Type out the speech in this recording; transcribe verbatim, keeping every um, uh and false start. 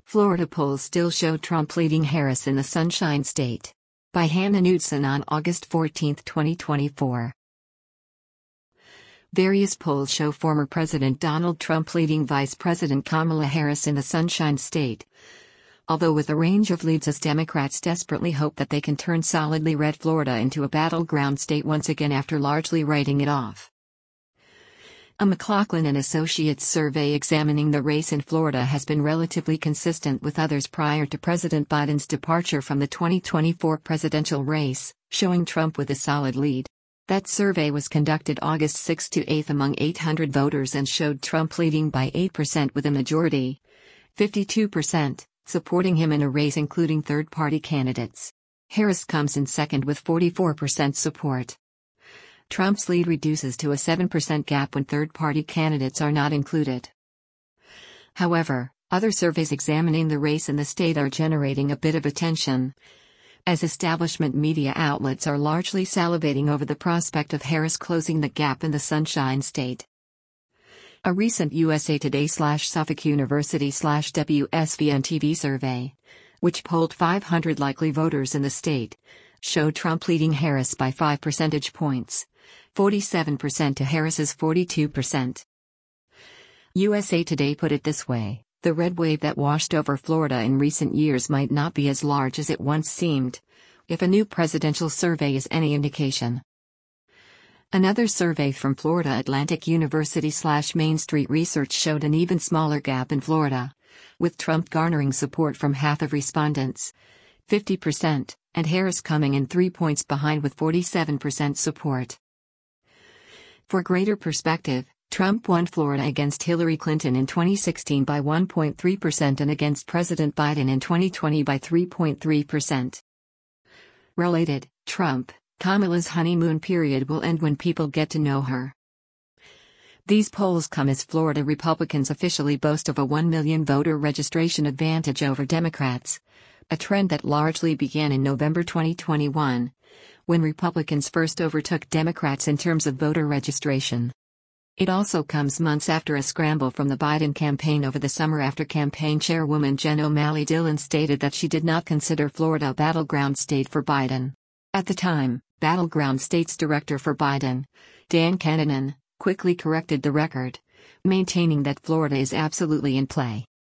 Florida polls still show Trump leading Harris in the Sunshine State. By Hannah Knutson on August fourteenth, twenty twenty-four. Various polls show former President Donald Trump leading Vice President Kamala Harris in the Sunshine State, although with a range of leads as Democrats desperately hope that they can turn solidly red Florida into a battleground state once again after largely writing it off. A McLaughlin and Associates survey examining the race in Florida has been relatively consistent with others prior to President Biden's departure from the twenty twenty-four presidential race, showing Trump with a solid lead. That survey was conducted August sixth to eighth among eight hundred voters and showed Trump leading by eight percent with a majority, fifty-two percent, supporting him in a race including third-party candidates. Harris comes in second with forty-four percent support. Trump's lead reduces to a seven percent gap when third-party candidates are not included. However, other surveys examining the race in the state are generating a bit of attention, as establishment media outlets are largely salivating over the prospect of Harris closing the gap in the Sunshine State. A recent U S A Today slash Suffolk University slash W S V N T V survey, which polled five hundred likely voters in the state, showed Trump leading Harris by five percentage points, forty-seven percent to Harris's forty-two percent. U S A Today put it this way: the red wave that washed over Florida in recent years might not be as large as it once seemed, if a new presidential survey is any indication. Another survey from Florida Atlantic University slash Main Street Research showed an even smaller gap in Florida, with Trump garnering support from half of respondents, fifty percent, and Harris coming in three points behind with forty-seven percent support. For greater perspective, Trump won Florida against Hillary Clinton in twenty sixteen by one point three percent and against President Biden in twenty twenty by three point three percent. Related, Trump, Kamala's honeymoon period will end when people get to know her. These polls come as Florida Republicans officially boast of a one million voter registration advantage over Democrats, a trend that largely began in November twenty twenty-one, when Republicans first overtook Democrats in terms of voter registration. It also comes months after a scramble from the Biden campaign over the summer after campaign chairwoman Jen O'Malley Dillon stated that she did not consider Florida a battleground state for Biden. At the time, Battleground States Director for Biden, Dan Kennenan, quickly corrected the record, maintaining that Florida is absolutely in play.